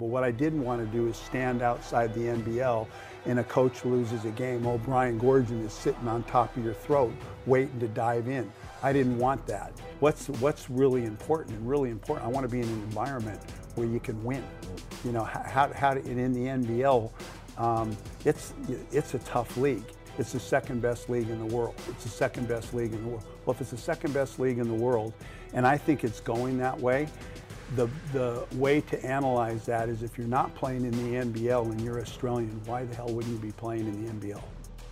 But what I didn't want to do is stand outside the NBL and a coach loses a game. Oh, Brian Goorjian is sitting on top of your throat waiting to dive in. I didn't want that. What's really important and really important, I want to be in an environment where you can win. You know, in the NBL, it's a tough league. It's the second best league in the world. It's the second best league in the world. Well, if it's the second best league in the world, and I think it's going that way, the way to analyze that is if you're not playing in the NBL and you're Australian, why the hell wouldn't you be playing in the NBL?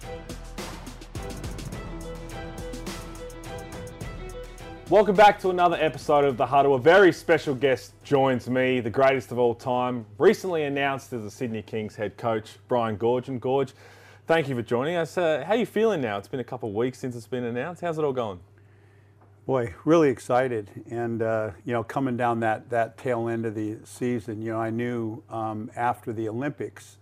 Welcome back to another episode of The Huddle. A very special guest joins me, the greatest of all time, recently announced as the Sydney Kings head coach, Brian Goorjian. Gorge, thank you for joining us. How are you feeling now? It's been a couple of weeks since it's been announced. How's it all going? Boy, really excited, and you know, coming down that tail end of the season, you know, I knew after the Olympics,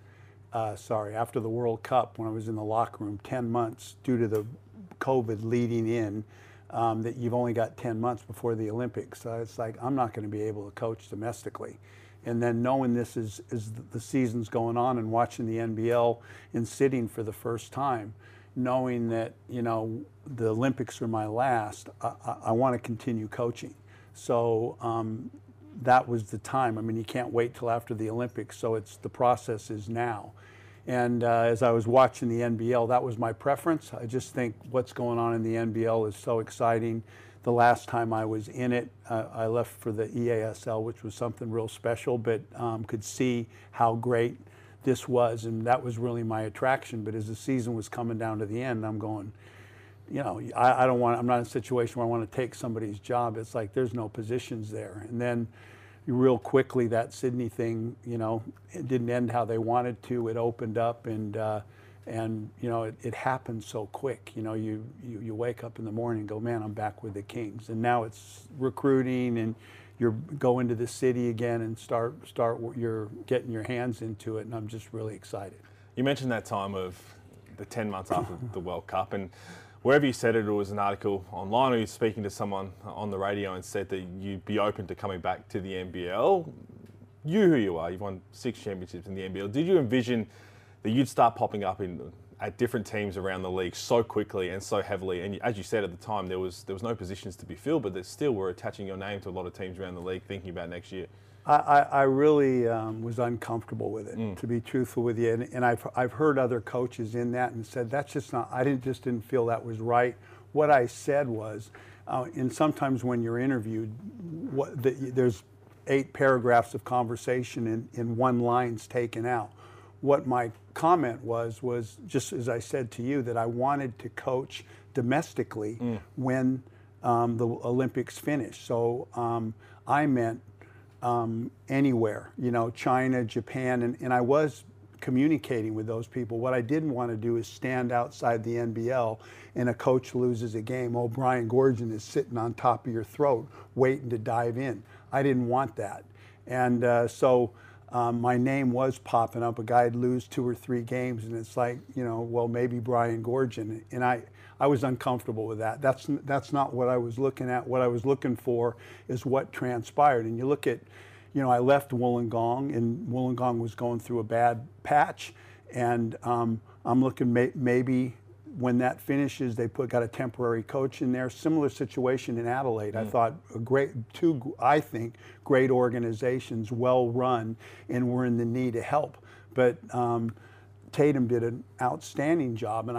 after the World Cup, when I was in the locker room, 10 months due to the COVID leading in, that you've only got 10 months before the Olympics. So it's like, I'm not going to be able to coach domestically. And then knowing this is the season's going on and watching the NBL and sitting for the first time, knowing that, you know, the Olympics are my last, I want to continue coaching. So that was the time. I mean, you can't wait till after the Olympics, so the process is now. And as I was watching the NBL, that was my preference. I just think what's going on in the NBL is so exciting. The last time I was in it, I left for the EASL, which was something real special, but could see how great this was, and that was really my attraction. But as the season was coming down to the end, I'm going, you know, I'm not in a situation where I want to take somebody's job. It's like there's no positions there. And then real quickly, that Sydney thing, you know, it didn't end how they wanted to. It opened up, and you know, it happened so quick. You know, you wake up in the morning and go, man, I'm back with the Kings. And now it's recruiting, and you're going to the city again and you're getting your hands into it, and I'm just really excited. You mentioned that time of the 10 months after the World Cup, and wherever you said it, it was an article online, or you're speaking to someone on the radio and said that you'd be open to coming back to the NBL. Who you are, you've won 6 championships in the NBL. Did you envision that you'd start popping up at different teams around the league so quickly and so heavily? And as you said at the time, there was no positions to be filled, but there still were attaching your name to a lot of teams around the league thinking about next year. I really was uncomfortable with it, to be truthful with you. And I've heard other coaches in that and said, that's just not, just didn't feel that was right. What I said was, and sometimes when you're interviewed, there's 8 paragraphs of conversation and one line's taken out. What my comment was just as I said to you, that I wanted to coach domestically when the Olympics finished. So I meant anywhere, you know, China, Japan, and I was communicating with those people. What I didn't want to do is stand outside the NBL and a coach loses a game. Oh, Brian Goorjian is sitting on top of your throat waiting to dive in. I didn't want that. And so my name was popping up. A guy'd lose 2 or 3 games, and it's like, you know, well, maybe Brian Goorjian. And I was uncomfortable with that. That's not what I was looking at. What I was looking for is what transpired. And you look at, you know, I left Wollongong, and Wollongong was going through a bad patch. And I'm looking maybe when that finishes, they got a temporary coach in there. Similar situation in Adelaide. I thought two great organizations, well run, and were in the need of help. But Tatum did an outstanding job, and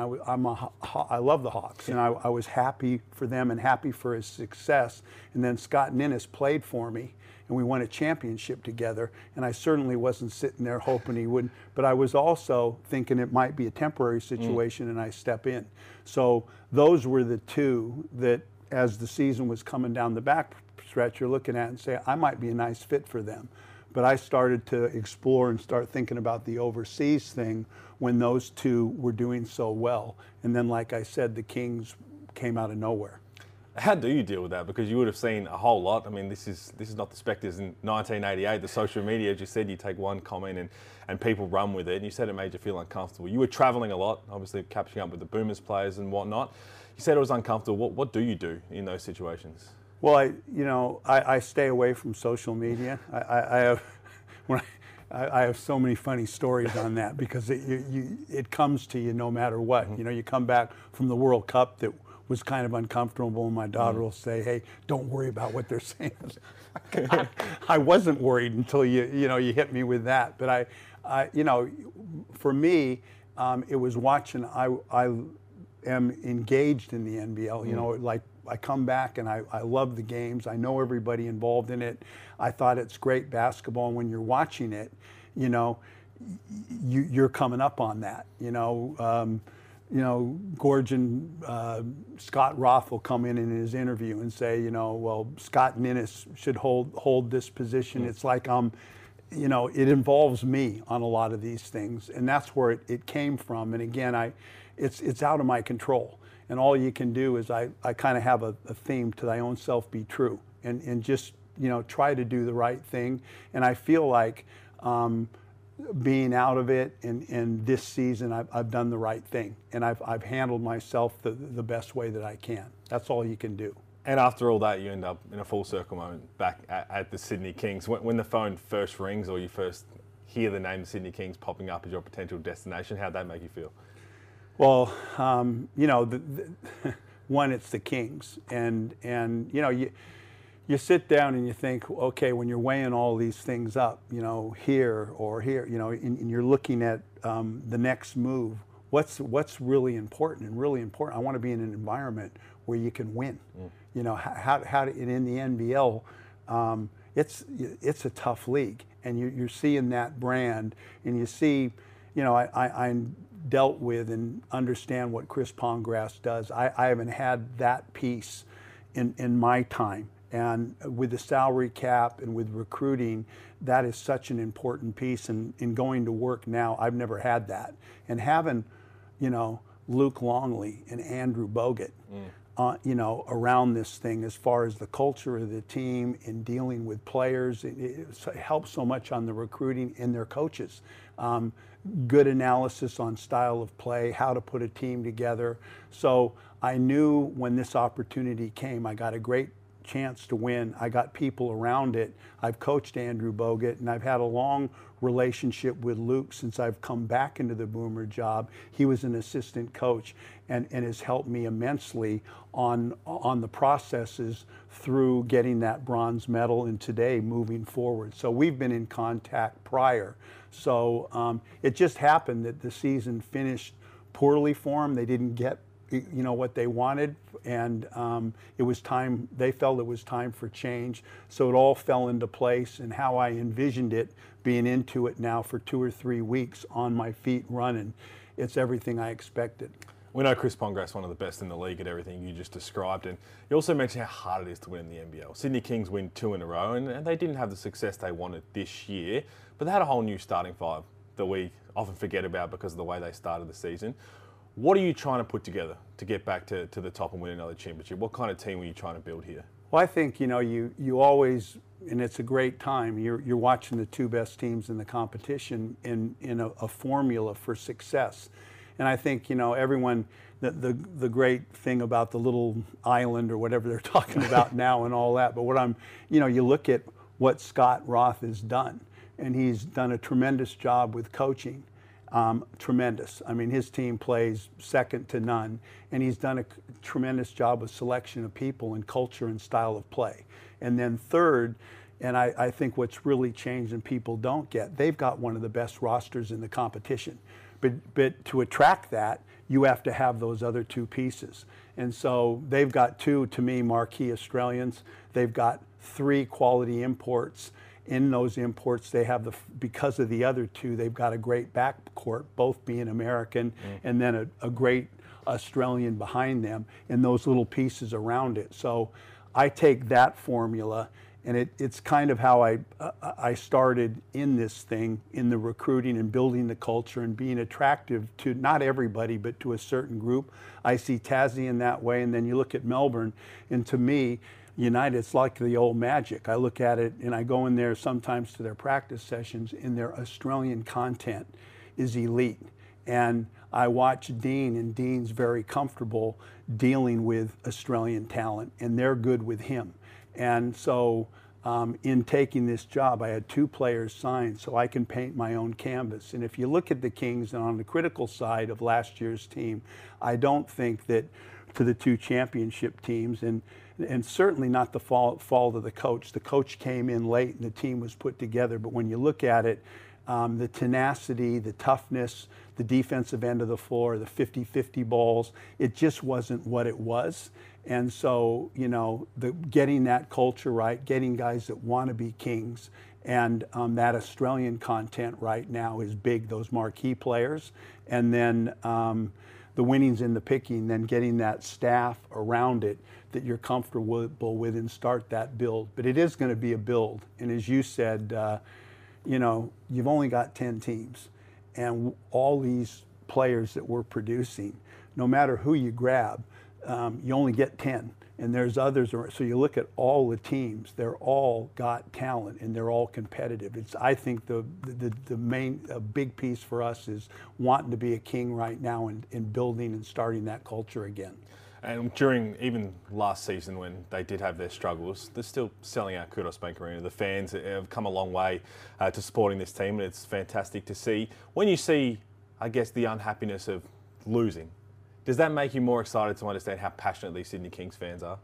I love the Hawks, and I was happy for them and happy for his success. And then Scott Ninnis played for me, and we won a championship together, and I certainly wasn't sitting there hoping he wouldn't, but I was also thinking it might be a temporary situation, and I step in. So those were the 2 that, as the season was coming down the back stretch, you're looking at and say, I might be a nice fit for them. But I started to explore and start thinking about the overseas thing when those 2 were doing so well. And then, like I said, the Kings came out of nowhere. How do you deal with that? Because you would have seen a whole lot. I mean, this is not the Spectres in 1988. The social media, as you said, you take one comment and people run with it. And you said it made you feel uncomfortable. You were travelling a lot, obviously catching up with the Boomers players and whatnot. You said it was uncomfortable. What do you do in those situations? Well, I stay away from social media. I have, I have so many funny stories on that because it comes to you no matter what. You know, you come back from the World Cup that was kind of uncomfortable, and my daughter will say, "Hey, don't worry about what they're saying." I wasn't worried until you hit me with that. But for me, it was watching. I am engaged in the NBL. You know, like I come back and I love the games. I know everybody involved in it. I thought it's great basketball. And when you're watching it, you know, you're coming up on that. Gorgon, Scott Roth will come in his interview and say, well, Scott Ninnis should hold this position. It's like it involves me on a lot of these things, and that's where it came from. And again, it's out of my control. And all you can do is I kind of have a theme: to thy own self be true, and just try to do the right thing. And I feel like being out of it and this season, I've done the right thing, and I've handled myself the best way that I can. That's all you can do. And after all that, you end up in a full circle moment back at the Sydney Kings. When the phone first rings, or you first hear the name Sydney Kings popping up as your potential destination, how'd that make you feel? Well, one, it's the Kings, and you sit down and you think, okay, when you're weighing all these things up, here or here, and you're looking at the next move, what's really important? And really important, I want to be in an environment where you can win. How in the NBL, it's a tough league, and you're seeing that brand, and you see, I dealt with and understand what Chris Pongrass does. I haven't had that piece in my time. And with the salary cap and with recruiting, that is such an important piece. And in going to work now, I've never had that. And having, Luke Longley and Andrew Bogut, around this thing, as far as the culture of the team and dealing with players, it helps so much on the recruiting and their coaches. Good analysis on style of play, how to put a team together. So I knew when this opportunity came, I got a great chance to win. I got people around it. I've coached Andrew Bogut, and I've had a long relationship with Luke since I've come back into the Boomer job. He was an assistant coach and has helped me immensely on the processes through getting that bronze medal and today moving forward. So we've been in contact prior. So it just happened that the season finished poorly for them. They didn't get what they wanted, and it was time. They felt it was time for change. So it all fell into place, and how I envisioned it, being into it now for 2 or 3 weeks on my feet running, it's everything I expected. We know Chris Pongrass, one of the best in the league at everything you just described, and you also mentioned how hard it is to win in the NBL. Sydney Kings win 2 in a row, and they didn't have the success they wanted this year, but they had a whole new starting five that we often forget about because of the way they started the season. What are you trying to put together to get back to the top and win another championship? What kind of team are you trying to build here? Well, I think, you always, and it's a great time, you're watching the 2 best teams in the competition in a formula for success. And I think, everyone, the great thing about the little island or whatever they're talking about now and all that, but you look at what Scott Roth has done, and he's done a tremendous job with coaching. Tremendous. I mean, his team plays second to none, and he's done a tremendous job with selection of people and culture and style of play. And then third, and I think what's really changed and people don't get, they've got one of the best rosters in the competition. But to attract that, you have to have those other 2 pieces. And so they've got 2, to me, marquee Australians. They've got 3 quality imports. In those imports, they have because of the other 2, they've got a great backcourt, both being American, and then a great Australian behind them, and those little pieces around it. So I take that formula, and it's kind of how I started in this thing, in the recruiting and building the culture and being attractive to not everybody, but to a certain group. I see Tassie in that way, and then you look at Melbourne, and to me, United, it's like the old Magic. I look at it and I go in there sometimes to their practice sessions, and their Australian content is elite. And I watch Dean, and Dean's very comfortable dealing with Australian talent, and they're good with him. And so in taking this job. I had 2 players signed, so I can paint my own canvas. And if you look at the Kings, and on the critical side of last year's team, I don't think that to the 2 championship teams, and certainly not the fault of the coach. The coach came in late and the team was put together. But when you look at it, the tenacity, the toughness, the defensive end of the floor, the 50-50 balls, it just wasn't what it was. And so, you know, getting that culture right, getting guys that want to be Kings, and that Australian content right now is big, those marquee players. And then the winning's in the picking, then getting that staff around it that you're comfortable with and start that build. But it is going to be a build. And as you said, you know, you've only got 10 teams. And all these players that we're producing, no matter who you grab, you only get 10. And there's others. So you look at all the teams, they're all got talent and they're all competitive. It's, I think the main, a big piece for us is wanting to be a King right now and building and starting that culture again. And during even last season when they did have their struggles, they're still selling out Kudos Bank Arena. The fans have come a long way to supporting this team, and it's fantastic to see. When you see, I guess, the unhappiness of losing, does that make you more excited to understand how passionate these Sydney Kings fans are?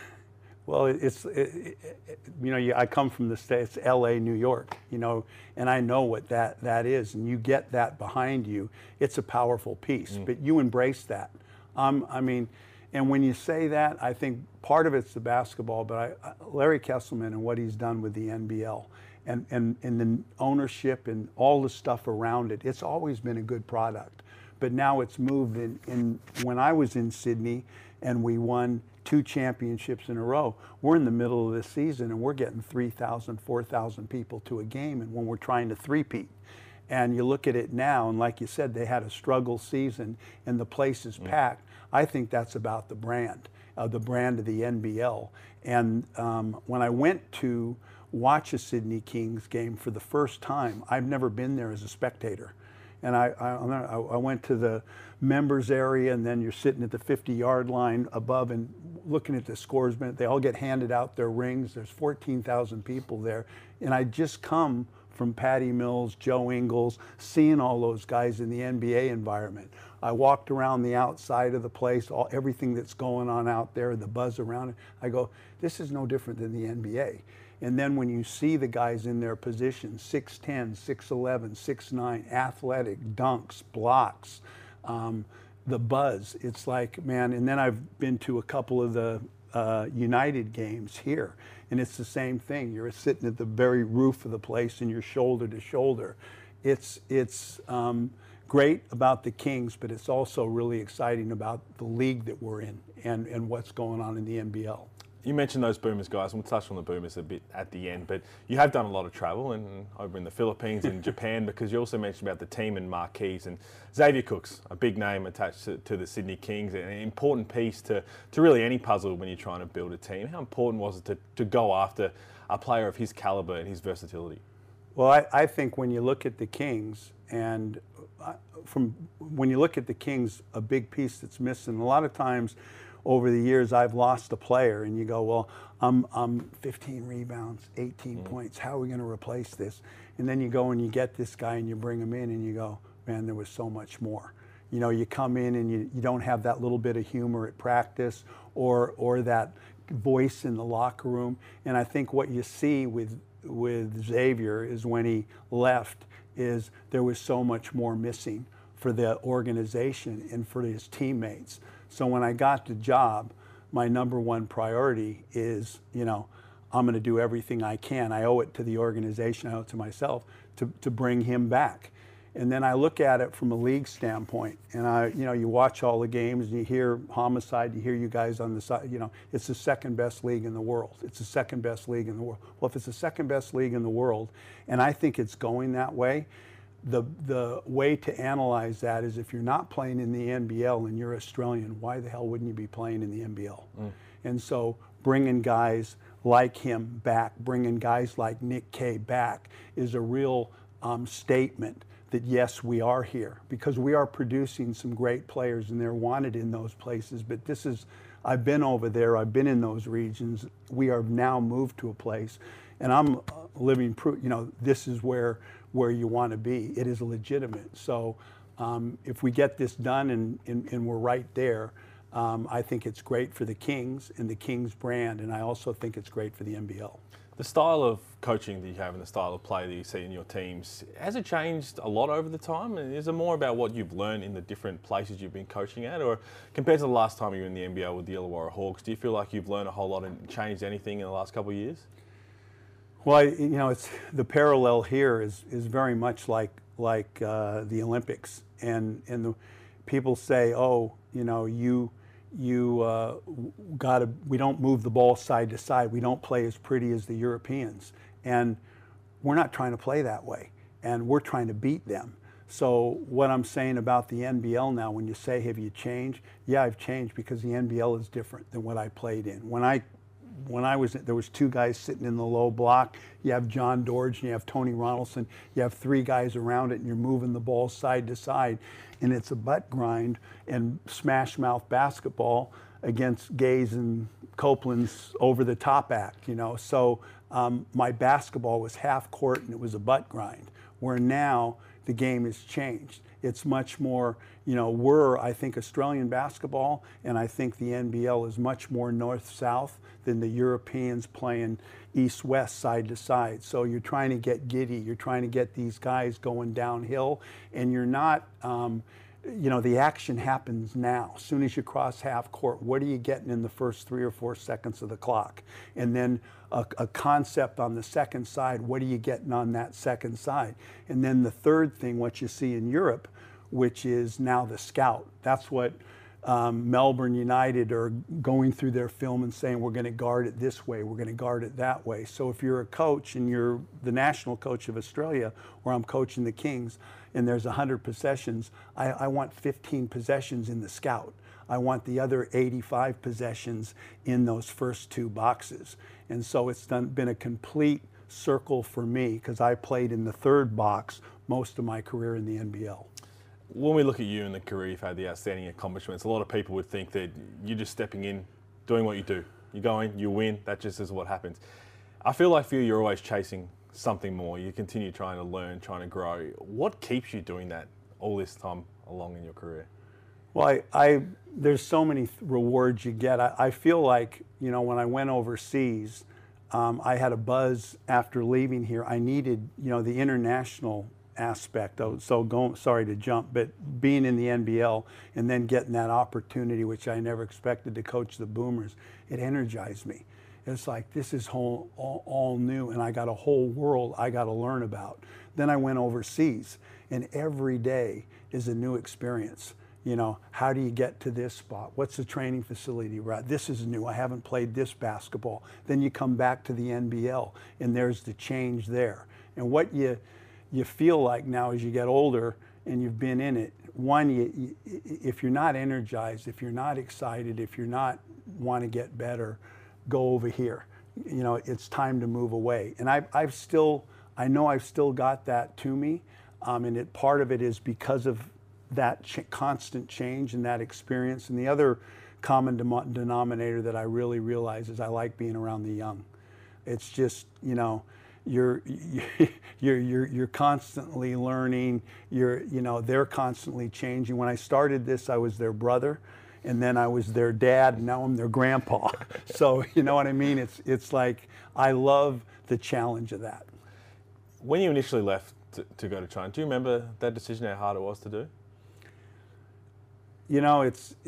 Well, you know, I come from the States, LA, New York, you know, and I know what that is, and you get that behind you. It's a powerful piece, but you embrace that. I mean, and when you say that, I think part of it's the basketball, but Larry Kesselman and what he's done with the NBL and the ownership and all the stuff around it, it's always been a good product. But now it's moved in when I was in Sydney and we won 2 championships in a row, we're in the middle of the season and we're getting 3,000, 4,000 people to a game, and when we're trying to three-peat. And you look at it now, and like you said, they had a struggle season and the place is packed. I think that's about the brand of the NBL. And when I went to watch a Sydney Kings game for the first time, I've never been there as a spectator. And I went to the members area, and then you're sitting at the 50-yard line above and looking at the scores. They all get handed out their rings. There's 14,000 people there. And I just come from Patty Mills, Joe Ingles, seeing all those guys in the NBA environment. I walked around the outside of the place, everything that's going on out there, the buzz around it. I go, this is no different than the NBA. And then when you see the guys in their positions, 6'10", 6'11", 6'9", athletic, dunks, blocks, the buzz, it's like, man, and then I've been to a couple of the United games here, and it's the same thing. You're sitting at the very roof of the place and you're shoulder to shoulder. It's great about the Kings, but it's also really exciting about the league that we're in and what's going on in the NBL. You mentioned those Boomers guys, and we'll touch on the Boomers a bit at the end, but you have done a lot of travel and over in the Philippines and Japan, because you also mentioned about the team and marquees, and Xavier Cooks, a big name attached to the Sydney Kings, an important piece to really any puzzle when you're trying to build a team. How important was it to go after a player of his caliber and his versatility? Well, I think when you look at the Kings, and when you look at the Kings, a big piece that's missing, a lot of times over the years I've lost a player and you go, well, I'm 15 rebounds, 18 points, how are we going to replace this? And then you go and you get this guy and you bring him in and you go, man, there was so much more. You know, you come in and you don't have that little bit of humor at practice or that voice in the locker room. And I think what you see with Xavier is when he left is there was so much more missing for the organization and for his teammates. So when I got the job, my #1 priority is, you know, I'm going to do everything I can. I owe it to the organization, I owe it to myself to bring him back. And then I look at it from a league standpoint, and you know, you watch all the games and you hear Homicide, you hear you guys on the side, you know, it's the second best league in the world. It's the second best league in the world. Well, if it's the second best league in the world, and I think it's going that way, the way to analyze that is if you're not playing in the NBL and you're Australian, why the hell wouldn't you be playing in the NBL? And so bringing guys like him back, bringing guys like Nick Kay back is a real statement that yes, we are here, because we are producing some great players and they're wanted in those places. But this is, I've been over there, I've been in those regions. We are now moved to a place, and I'm living proof. You know, this is where you want to be. It is legitimate. So if we get this done and we're right there, I think it's great for the Kings and the Kings brand, and I also think it's great for the NBL. The style of coaching that you have and the style of play that you see in your teams, has it changed a lot over the time? And is it more about what you've learned in the different places you've been coaching at? Or compared to the last time you were in the NBL with the Illawarra Hawks, do you feel like you've learned a whole lot and changed anything in the last couple of years? Well, you know, it's the parallel here is very much like the Olympics, and the people say, oh, you know, we don't move the ball side to side. We don't play as pretty as the Europeans. And we're not trying to play that way. And we're trying to beat them. So what I'm saying about the NBL now, when you say, have you changed? Yeah, I've changed because the NBL is different than what I played in. When I was, there was 2 guys sitting in the low block. You have John Dorge and you have Tony Ronaldson. You have 3 guys around it and you're moving the ball side to side. And it's a butt grind and smash mouth basketball against Gaze and Copeland's over the top act, you know. So my basketball was half court and it was a butt grind, where now the game has changed. It's much more, you know, I think Australian basketball, and I think the NBL is much more north-south than the Europeans playing east-west, side to side. So you're trying to get giddy, you're trying to get these guys going downhill, and you're not, you know, the action happens now. As soon as you cross half court, what are you getting in the first 3 or 4 seconds of the clock? And then a concept on the second side, what are you getting on that second side? And then the third thing, what you see in Europe, which is now the scout. That's what Melbourne United are going through their film and saying, we're going to guard it this way, we're going to guard it that way. So if you're a coach and you're the national coach of Australia, or I'm coaching the Kings, and there's 100 possessions, I want 15 possessions in the scout. I want the other 85 possessions in those first 2 boxes. And so it's been a complete circle for me, because I played in the 3rd box most of my career in the NBL. When we look at you and the career you've had, the outstanding accomplishments, a lot of people would think that you're just stepping in, doing what you do. You go in, you win, that just is what happens. I feel like for you, you're always chasing something more. You continue trying to learn, trying to grow. What keeps you doing that all this time along in your career? Well, there's so many rewards you get. I feel like, you know, when I went overseas, I had a buzz after leaving here. I needed, you know, the international aspect. Sorry to jump, but being in the NBL and then getting that opportunity, which I never expected, to coach the Boomers, it energized me. It's like, this is all new, and I got a whole world I got to learn about. Then I went overseas, and every day is a new experience. You know, how do you get to this spot? What's the training facility? Right, this is new. I haven't played this basketball. Then you come back to the NBL, and there's the change there. And what you feel like now as you get older and you've been in it, one, if you're not energized, if you're not excited, if you're not want to get better, go over here. You know, it's time to move away. And I know I've still got that to me, and part of it is because of that constant change and that experience. And the other common denominator that I really realize is I like being around the young. It's just, you know, you're constantly learning. You know, they're constantly changing. When I started this, I was their brother, and then I was their dad, and now I'm their grandpa. So you know what I mean? It's like, I love the challenge of that. When you initially left to go to China, do you remember that decision, how hard it was to do? You know,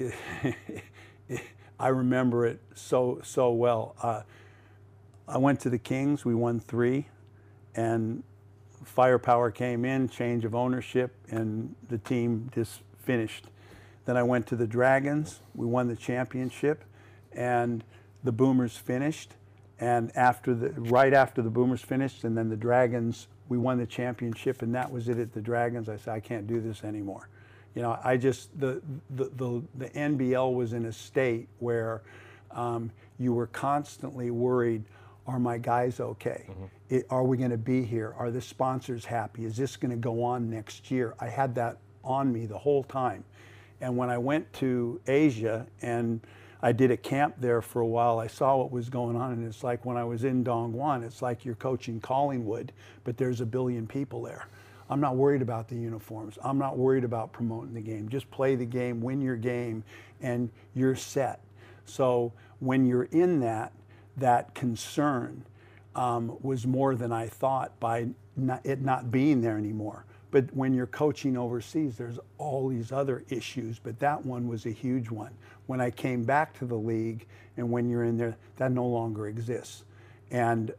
I remember it so well. I went to the Kings, we won 3, and firepower came in, change of ownership, and the team just finished. Then I went to the Dragons, we won the championship, and the Boomers finished. And right after the Boomers finished, and then the Dragons, we won the championship, and that was it at the Dragons. I said, I can't do this anymore. You know, the NBL was in a state where you were constantly worried, are my guys okay? Mm-hmm. Are we going to be here? Are the sponsors happy? Is this going to go on next year? I had that on me the whole time. And when I went to Asia, and I did a camp there for a while. I saw what was going on, and it's like when I was in Dongguan, it's like you're coaching Collingwood, but there's a billion people there. I'm not worried about the uniforms. I'm not worried about promoting the game. Just play the game, win your game, and you're set. So when you're in that concern was more than I thought by it not being there anymore. But when you're coaching overseas, there's all these other issues, but that one was a huge one. When I came back to the league, and when you're in there, that no longer exists. And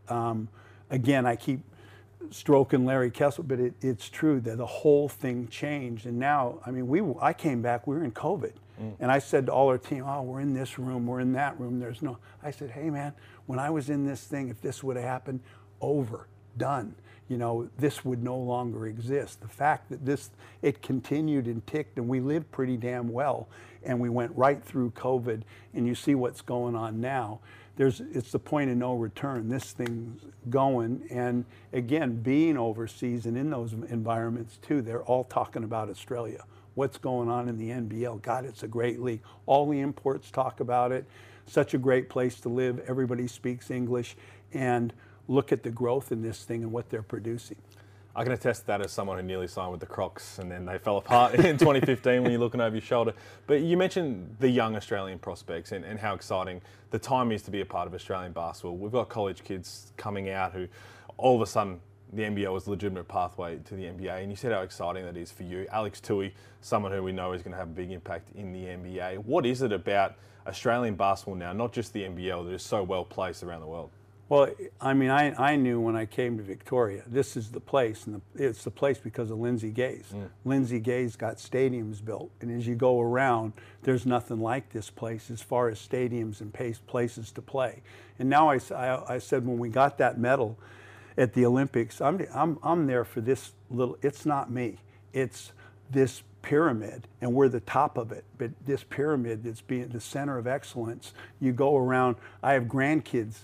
again, I keep stroking Larry Kessel, but it's true that the whole thing changed. And now, I mean, I came back, we were in COVID. And I said to all our team, oh, we're in this room, we're in that room, I said, hey man, when I was in this thing, if this would have happened, over, done. You know, this would no longer exist. The fact that it continued and ticked, and we lived pretty damn well, and we went right through COVID, and you see what's going on now. It's the point of no return. This thing's going, and again, being overseas and in those environments too, they're all talking about Australia. What's going on in the NBL? God, it's a great league. All the imports talk about it. Such a great place to live. Everybody speaks English, and look at the growth in this thing and what they're producing. I can attest that as someone who nearly signed with the Crocs and then they fell apart in 2015 when you're looking over your shoulder. But you mentioned the young Australian prospects and how exciting the time is to be a part of Australian basketball. We've got college kids coming out who all of a sudden the NBL is a legitimate pathway to the NBA, and you said how exciting that is for you. Alex Tui, someone who we know is going to have a big impact in the NBA. What is it about Australian basketball now, not just the NBL, that is so well placed around the world? Well, I mean, I knew when I came to Victoria, this is the place, and it's the place because of Lindsay Gaze. Lindsay Gaze got stadiums built, and as you go around, there's nothing like this place as far as stadiums and places to play. And now I said when we got that medal at the Olympics, I'm there for this little. It's not me. It's this pyramid, and we're the top of it. But this pyramid that's being the center of excellence. You go around. I have grandkids.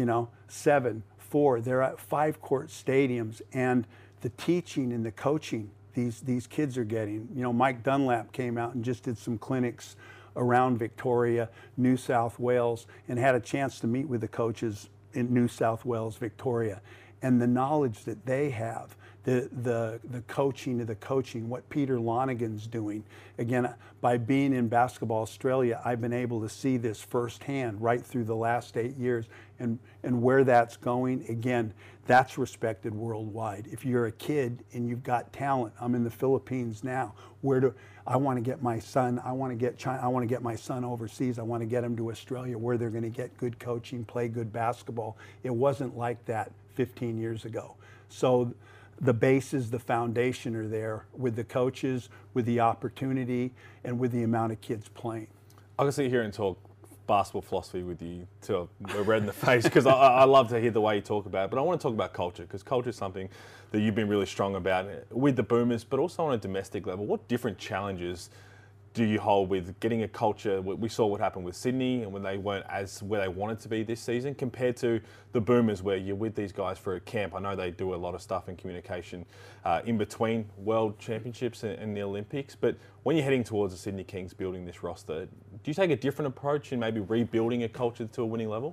7, 4, they're at 5-court stadiums, and the teaching and the coaching these kids are getting. Mike Dunlap came out and just did some clinics around Victoria, New South Wales, and had a chance to meet with the coaches in New South Wales, Victoria. And the knowledge that they have, the coaching of the coaching, what Peter Lonigan's doing. Again, by being in Basketball Australia, I've been able to see this firsthand right through the last 8 years, and where that's going. Again, that's respected worldwide. If you're a kid and you've got talent, I'm in the Philippines now. I want to get my son, I want to get China, I want to get my son overseas, I want to get him to Australia where they're going to get good coaching, play good basketball. It wasn't like that 15 years ago. So the bases, the foundation are there with the coaches, with the opportunity, and with the amount of kids playing. I can sit here and talk basketball philosophy with you till we're red in the face, because I love to hear the way you talk about it. But I want to talk about culture, because culture is something that you've been really strong about with the Boomers, but also on a domestic level. What different challenges do you hold with getting a culture? We saw what happened with Sydney and when they weren't as where they wanted to be this season, compared to the Boomers, where you're with these guys for a camp. I know they do a lot of stuff in communication in between World Championships and the Olympics, but when you're heading towards the Sydney Kings building this roster, do you take a different approach in maybe rebuilding a culture to a winning level?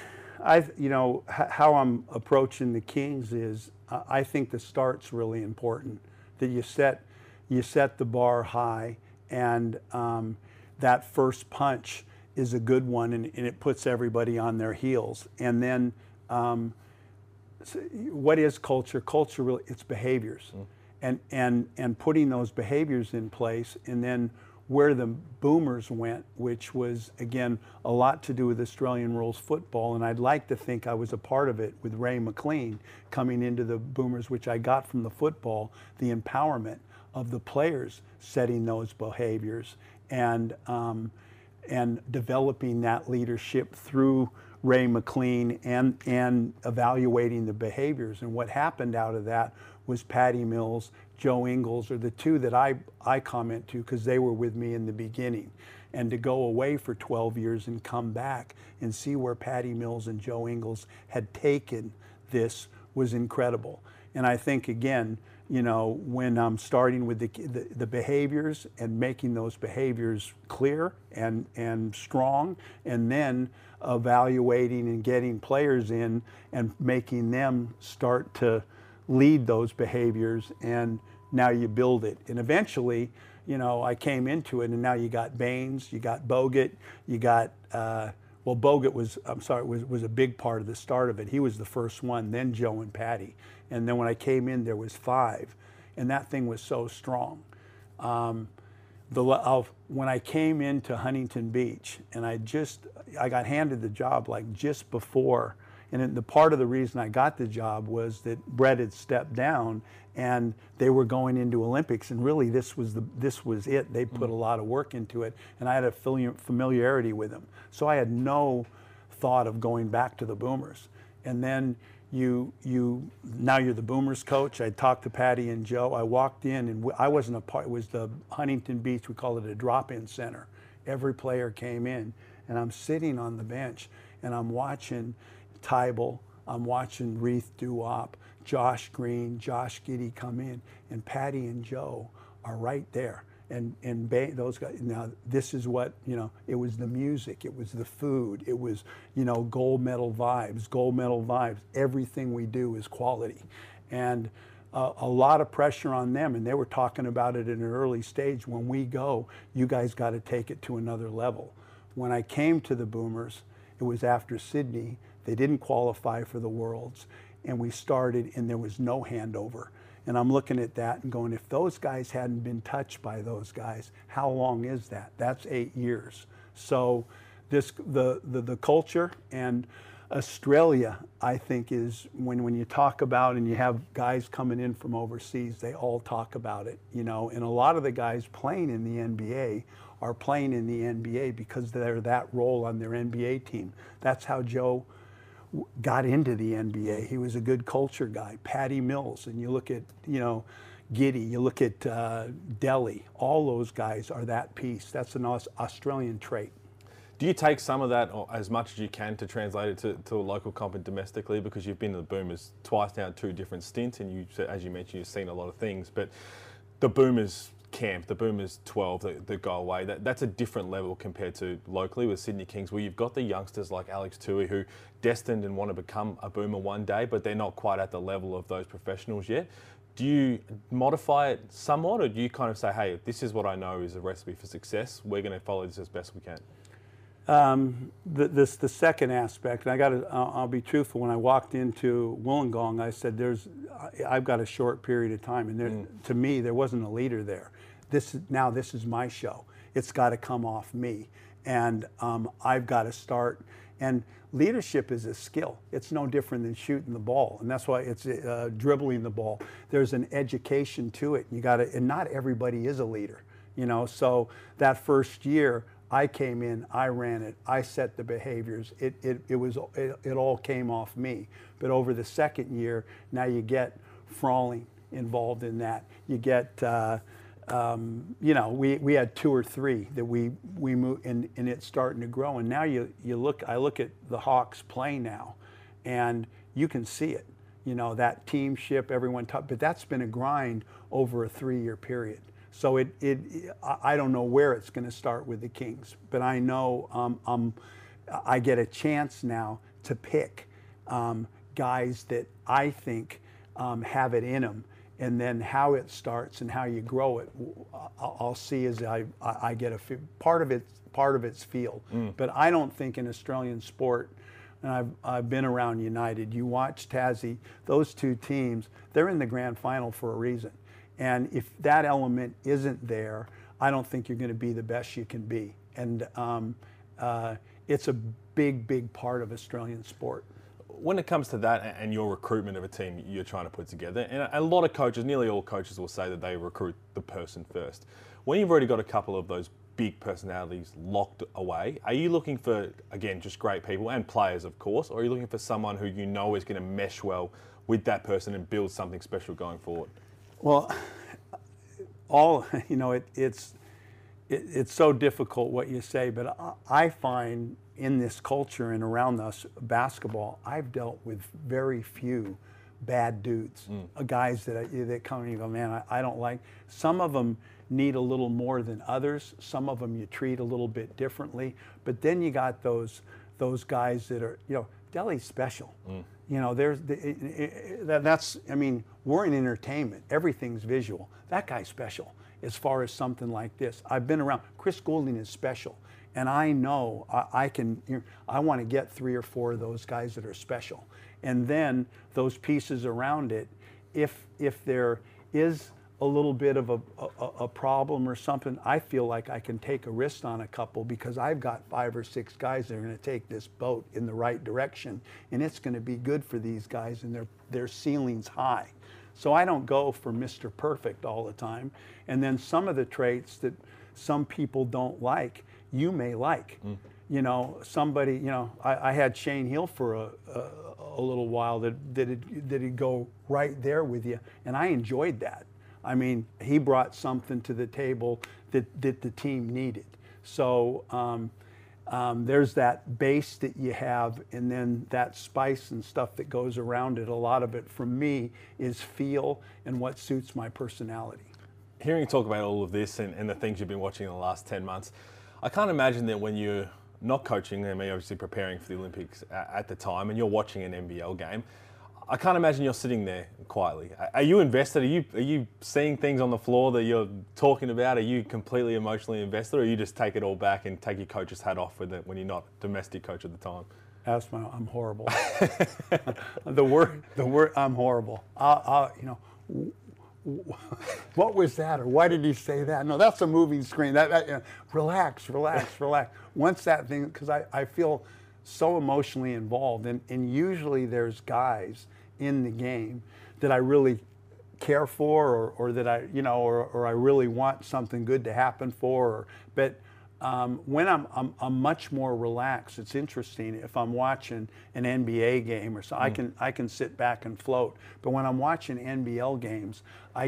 How I'm approaching the Kings is I think the start's really important, that you set the bar high. And that first punch is a good one, and it puts everybody on their heels. And then what is culture? Culture really, it's behaviors, and putting those behaviors in place. And then where the Boomers went, which was again a lot to do with Australian rules football, and I'd like to think I was a part of it with Ray McLean coming into the Boomers, which I got from the football, the empowerment of the players setting those behaviors and developing that leadership through Ray McLean and evaluating the behaviors. And what happened out of that was Patty Mills, Joe Ingles are the two that I comment to, because they were with me in the beginning. And to go away for 12 years and come back and see where Patty Mills and Joe Ingles had taken this was incredible. And I think, again, you know, when I'm starting with the behaviors and making those behaviors clear and strong, and then evaluating and getting players in and making them start to lead those behaviors, and now you build it. And eventually, you know, I came into it, and now you got Baines, you got Bogut, you got, well, Bogut was, I'm sorry, was a big part of the start of it. He was the first one, then Joe and Patty. And then when I came in, there was 5, and that thing was so strong. When I came into Huntington Beach, and I got handed the job like just before, and the part of the reason I got the job was that Brett had stepped down, and they were going into Olympics, and really this was it. They put a lot of work into it, and I had a familiarity with them, so I had no thought of going back to the Boomers. And then now you're the Boomers coach. I talked to Patty and Joe. I walked in, and I wasn't a part. It was the Huntington Beach. We call it a drop-in center. Every player came in, and I'm sitting on the bench, and I'm watching Tybal. I'm watching Reith Duop, Josh Green, Josh Giddey come in, and Patty and Joe are right there. And those guys, now this is what, you know, it was the music, it was the food, it was, you know, gold medal vibes. Everything we do is quality. And a lot of pressure on them, and they were talking about it at an early stage. When we go, you guys got to take it to another level. When I came to the Boomers, it was after Sydney. They didn't qualify for the Worlds, and we started, and there was no handover. And I'm looking at that and going, if those guys hadn't been touched by those guys, how long is that? That's 8 years. So the culture, and Australia, I think, is when you talk about, and you have guys coming in from overseas, they all talk about it, you know. And a lot of the guys playing in the NBA are playing in the NBA because they're that role on their NBA team. That's how Joe got into the NBA. He was a good culture guy. Patty Mills, and you look at, you know, Giddey, you look at Delhi, all those guys are that piece. That's an Australian trait. Do you take some of that, or as much as you can, to translate it to a local comp and domestically? Because you've been to the Boomers twice now, 2 different stints, and you, as you mentioned, you've seen a lot of things. But the Boomers camp, the Boomers 12 that go away, that's a different level compared to locally with Sydney Kings, where you've got the youngsters like Alex Tui who destined and want to become a Boomer one day, but they're not quite at the level of those professionals yet. Do you modify it somewhat, or do you kind of say, hey, this is what I know is a recipe for success, we're going to follow this as best we can? The second aspect, and I'll be truthful, when I walked into Wollongong, I said, I've got a short period of time, and to me, there wasn't a leader there. This is my show. It's got to come off me, and I've got to start. And leadership is a skill. It's no different than shooting the ball, and that's why it's dribbling the ball. There's an education to it. And not everybody is a leader, you know. So that first year, I came in, I ran it, I set the behaviors. It all came off me. But over the second year, now you get Frawling involved in that. You get, you know, we had 2 or 3 that we moved, and it's starting to grow. And now I look at the Hawks play now, and you can see it. You know, that teamship, everyone talk, but that's been a grind over a 3-year period. So I don't know where it's going to start with the Kings, but I know I get a chance now to pick guys that I think have it in them, and then how it starts and how you grow it, I'll see as I get part of it's field. But I don't think in Australian sport, and I've been around United. You watch Tassie; those 2 teams, they're in the grand final for a reason. And if that element isn't there, I don't think you're going to be the best you can be. And it's a big, big part of Australian sport. When it comes to that and your recruitment of a team you're trying to put together, and a lot of coaches, nearly all coaches will say that they recruit the person first. When you've already got a couple of those big personalities locked away, are you looking for, again, just great people and players, of course, or are you looking for someone who you know is going to mesh well with that person and build something special going forward? Well, you know, it's so difficult what you say, but I find in this culture and around us basketball, I've dealt with very few bad dudes, guys that come and you go, man, I don't like. Some of them need a little more than others. Some of them you treat a little bit differently. But then you got those guys that are, Deli's special. That's, I mean, we're in entertainment. Everything's visual. That guy's special as far as something like this. I've been around. Chris Goulding is special. And I know I want to get 3 or 4 of those guys that are special. And then those pieces around it, if there is a little bit of a problem or something, I feel like I can take a risk on a couple because I've got 5 or 6 guys that are going to take this boat in the right direction, and it's going to be good for these guys, and their ceiling's high. So I don't go for Mr. Perfect all the time. And then some of the traits that some people don't like, you may like. Somebody, I had Shane Hill for a little while that'd go right there with you, and I enjoyed that. I mean, he brought something to the table that the team needed. So there's that base that you have, and then that spice and stuff that goes around it. A lot of it, for me, is feel and what suits my personality. Hearing you talk about all of this and the things you've been watching in the last 10 months, I can't imagine that when you're not coaching, I mean, obviously preparing for the Olympics at the time, and you're watching an NBL game, I can't imagine you're sitting there quietly. Are you invested? Are you seeing things on the floor that you're talking about? Are you completely emotionally invested, or you just take it all back and take your coach's hat off with it when you're not domestic coach at the time? I'm horrible. the word, I'm horrible. What was that, or why did he say that? No, that's a moving screen. Relax. Once that thing, because I feel so emotionally involved, and usually there's guys in the game that I really care for, or that or I really want something good to happen for. But when I'm much more relaxed. It's interesting if I'm watching an NBA game or so, I can sit back and float. But when I'm watching NBL games,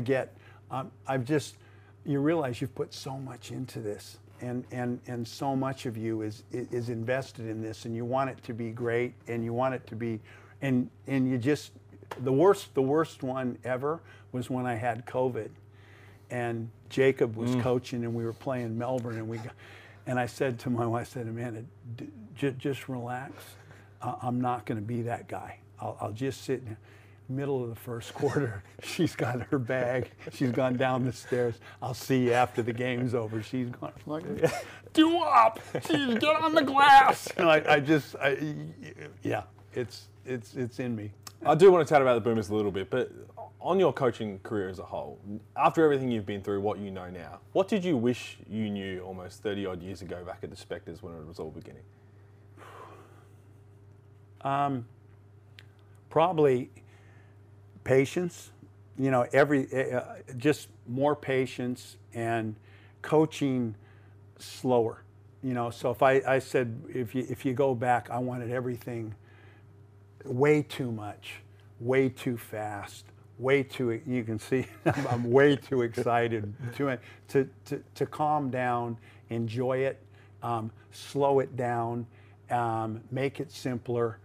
you realize you've put so much into this. And so much of you is invested in this, and you want it to be great, and you want it to be, and you just, the worst one ever was when I had COVID, and Jacob was coaching, and we were playing Melbourne, and I said to my wife, I said, Amanda, just relax. I'm not going to be that guy. I'll just sit in the middle of the first quarter. She's got her bag. She's gone down the stairs. I'll see you after the game's over. She's gone, like, do up. Get on the glass. And it's in me. I do want to chat about the Boomers a little bit, but on your coaching career as a whole, after everything you've been through, what you know now, what did you wish you knew almost 30-odd years ago back at the Spectres when it was all beginning? Probably patience. Just more patience and coaching slower. So if I said, if you go back, I wanted everything way too much, way too fast, way too, you can see I'm way too excited to calm down, enjoy it, slow it down, make it simpler,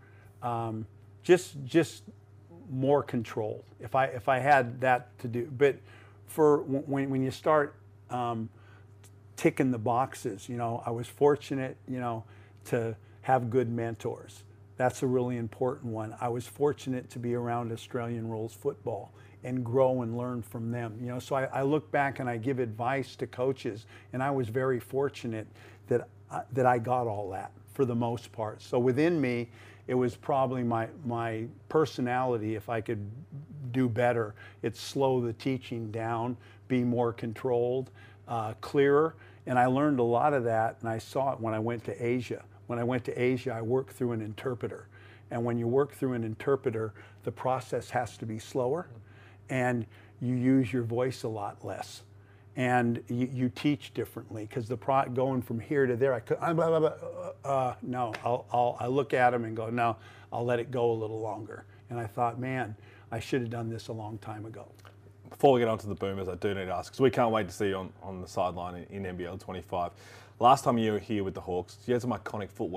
just more control. If I had that to do, but for when you start ticking the boxes, I was fortunate, to have good mentors. That's a really important one. I was fortunate to be around Australian rules football and grow and learn from them. So I look back and I give advice to coaches, and I was very fortunate that I got all that for the most part. So within me, it was probably my personality. If I could do better, it's slow the teaching down, be more controlled, clearer. And I learned a lot of that, and I saw it when I went to Asia. When I went to Asia, I worked through an interpreter. And when you work through an interpreter, the process has to be slower, and you use your voice a lot less. And you teach differently, because going from here to there, I look at them and go, no, I'll let it go a little longer. And I thought, man, I should have done this a long time ago. Before we get on to the Boomers, I do need to ask, because we can't wait to see you on the sideline in NBL 25. Last time you were here with the Hawks, you had some iconic footwear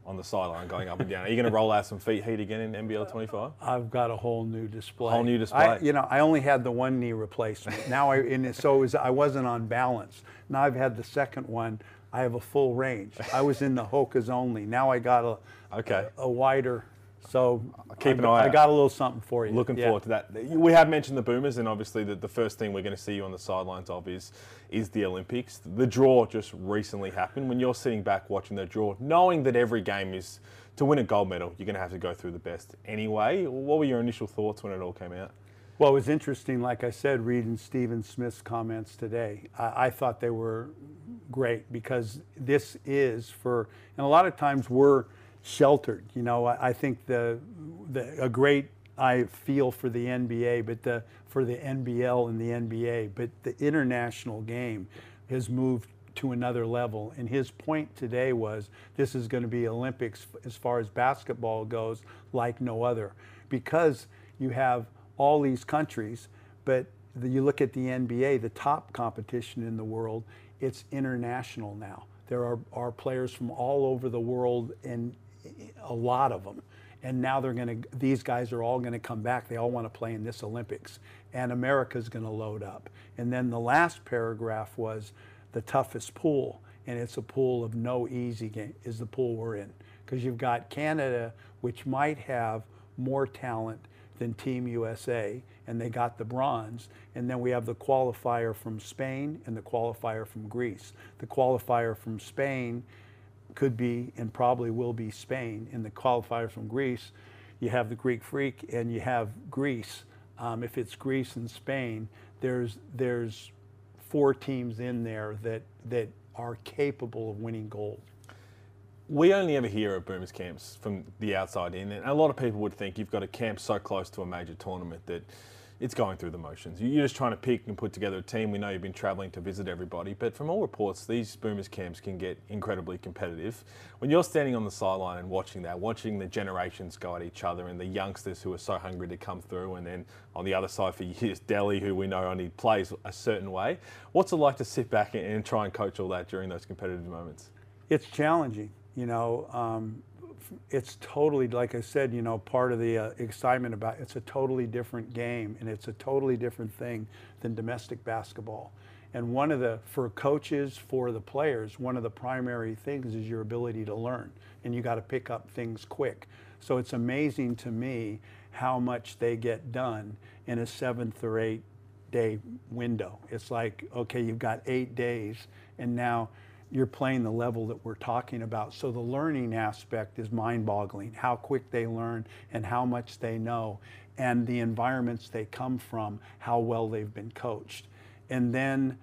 on the sideline going up and down. Are you going to roll out some feet heat again in NBL 25? I've got a whole new display. Whole new display. I only had the one knee replacement. Now I wasn't on balance. Now I've had the second one. I have a full range. I was in the Hokas only. Now I got a wider. So keep an eye out. I got a little something for you. Looking forward to that. We have mentioned the Boomers, and obviously the first thing we're going to see you on the sidelines of is the Olympics. The draw just recently happened. When you're sitting back watching the draw, knowing that every game is to win a gold medal, you're going to have to go through the best anyway. What were your initial thoughts when it all came out? Well, it was interesting, like I said, reading Stephen Smith's comments today. I thought they were great because this is and a lot of times we're sheltered. I think a great I feel for the NBA, but for the NBL and the NBA, but the international game has moved to another level. And his point today was this is going to be Olympics as far as basketball goes like no other, because you have all these countries, but you look at the NBA, the top competition in the world, it's international now. There are players from all over the world, and a lot of them. And now these guys are all going to come back. They all want to play in this Olympics. And America's going to load up. And then the last paragraph was the toughest pool. And it's a pool of no easy game, is the pool we're in. Because you've got Canada, which might have more talent than Team USA, and they got the bronze. And then we have the qualifier from Spain and the qualifier from Greece. The qualifier from Spain could be and probably will be Spain. In the qualifier from Greece, you have the Greek Freak and you have Greece. If it's Greece and Spain, there's 4 teams in there that are capable of winning gold. We only ever hear of Boomers camps from the outside in, and a lot of people would think you've got a camp so close to a major tournament that it's going through the motions. You're just trying to pick and put together a team. We know you've been travelling to visit everybody, but from all reports, these Boomers camps can get incredibly competitive. When you're standing on the sideline and watching that, watching the generations go at each other and the youngsters who are so hungry to come through, and then on the other side for years, Delhi, who we know only plays a certain way, what's it like to sit back and try and coach all that during those competitive moments? It's challenging. It's totally, like I said, part of the excitement about it's a totally different game, and it's a totally different thing than domestic basketball. And for coaches, for the players, one of the primary things is your ability to learn, and you got to pick up things quick. So it's amazing to me how much they get done in a 7th or 8th day window. It's like, okay, you've got 8 days, and now you're playing the level that we're talking about. So the learning aspect is mind-boggling, how quick they learn and how much they know, and the environments they come from, how well they've been coached. And then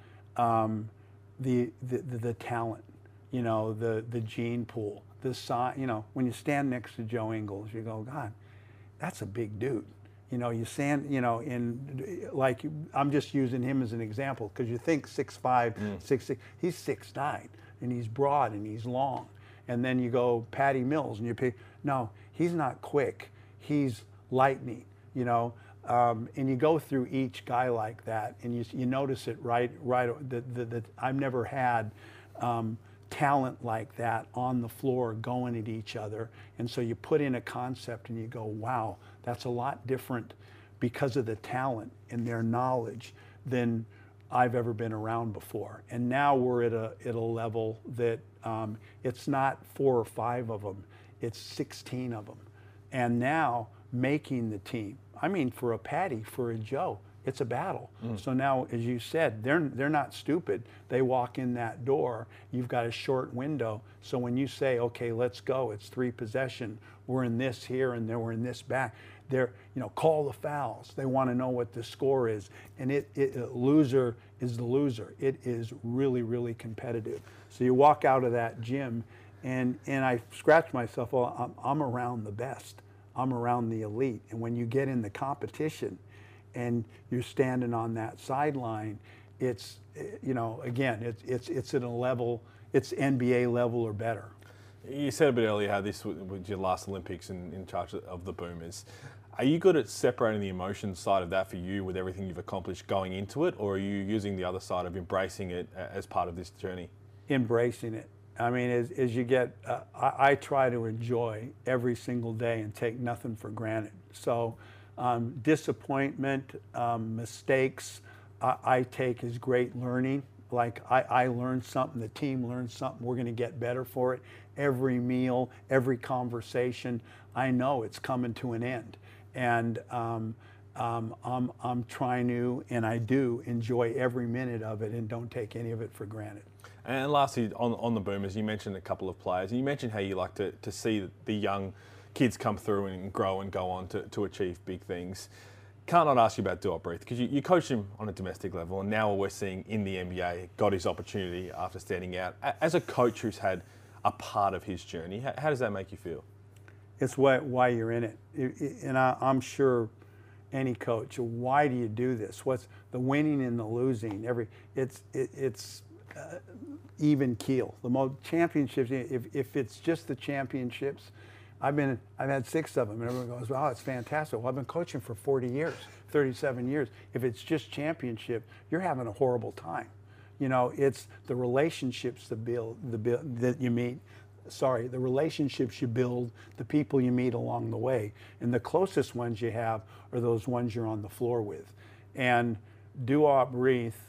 the talent, the gene pool, the size, when you stand next to Joe Ingles, you go, God, that's a big dude. You stand, I'm just using him as an example because you think 6'5", 6'6", he's 6'9", and he's broad and he's long. And then you go Patty Mills and you pick, no, he's not quick, he's lightning, and you go through each guy like that and you notice it right. I've never had talent like that on the floor going at each other. And so you put in a concept and you go, wow, that's a lot different because of the talent and their knowledge than I've ever been around before. And now we're at a level that it's not 4 or 5 of them, it's 16 of them. And now making the team, I mean, for a Patty, for a Joe, it's a battle. So now, as you said, they're not stupid. They walk in that door. You've got a short window. So when you say, okay, let's go, it's 3 possession. We're in this here and then we're in this back. They're, call the fouls. They want to know what the score is. And loser is the loser. It is really, really competitive. So you walk out of that gym and I scratch myself, well, I'm around the best. I'm around the elite. And when you get in the competition, and you're standing on that sideline, it's, again, it's at a level, it's NBA level or better. You said a bit earlier how this was your last Olympics in charge of the Boomers. Are you good at separating the emotion side of that for you with everything you've accomplished going into it, or are you using the other side of embracing it as part of this journey? Embracing it. I mean, as you get, I try to enjoy every single day and take nothing for granted. So disappointment, mistakes, I take as great learning. Like I learned something, the team learned something, we're going to get better for it. Every meal, every conversation, I know it's coming to an end. And I'm trying to, and I do enjoy every minute of it and don't take any of it for granted. And lastly, on the Boomers, you mentioned a couple of players. And you mentioned how you like to see the young kids come through and grow and go on to achieve big things. Can't not ask you about Duop Reath, because you coached him on a domestic level, and now we're seeing in the NBA, got his opportunity after standing out. As a coach who's had a part of his journey, how does that make you feel? It's why you're in it. And I'm sure any coach, why do you do this? What's the winning and the losing? It's even keel. The most championships, if it's just the championships, I've had 6 of them, and everyone goes, "Wow, it's fantastic." Well, I've been coaching for 40 years, 37 years. If it's just championship, you're having a horrible time. You know, it's the relationships that you meet. Sorry, the relationships you build, the people you meet along the way, and the closest ones you have are those ones you're on the floor with. And Duop Reath,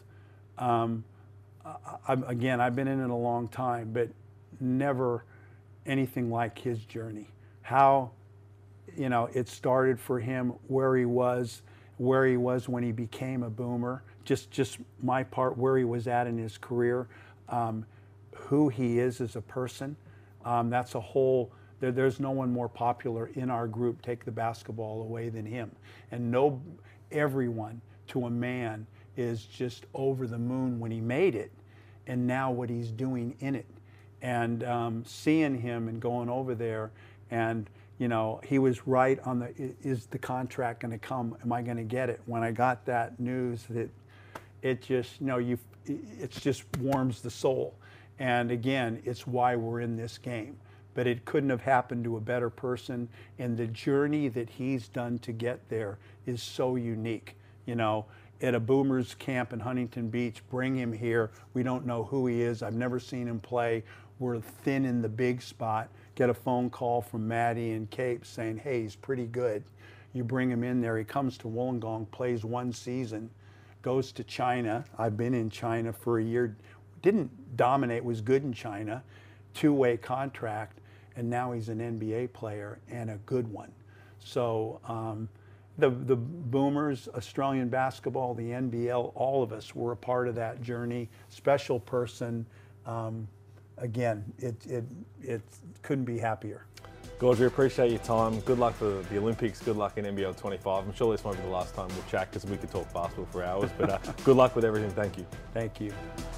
again, I've been in it a long time, but never anything like his journey. How, you know, it started for him, where he was when he became a Boomer, just my part, where he was at in his career, who he is as a person. That's a whole, there's no one more popular in our group, take the basketball away, than him. And everyone, to a man, is just over the moon when he made it, and now what he's doing in it. And seeing him and going over there, and you know, he was right on is the contract going to come? Am I going to get it? When I got that news, that it just, you know, it just warms the soul. And again, it's why we're in this game. But it couldn't have happened to a better person, and the journey that he's done to get there is so unique. You know, at a Boomers camp in Huntington Beach, bring him here. We don't know who he is. I've never seen him play. We're thin in the big spot. Get a phone call from Maddie and Cape saying, hey, he's pretty good. You bring him in there. He comes to Wollongong, plays 1 season, goes to China. I've been in China for a year. Didn't dominate, was good in China. 2-way contract, and now he's an NBA player, and a good one. So the Boomers, Australian basketball, the NBL, all of us were a part of that journey. Special person. Again, it couldn't be happier. Gordie, we appreciate your time. Good luck for the Olympics. Good luck in NBL 25. I'm sure this won't be the last time we'll chat, because we could talk basketball for hours. But good luck with everything. Thank you. Thank you.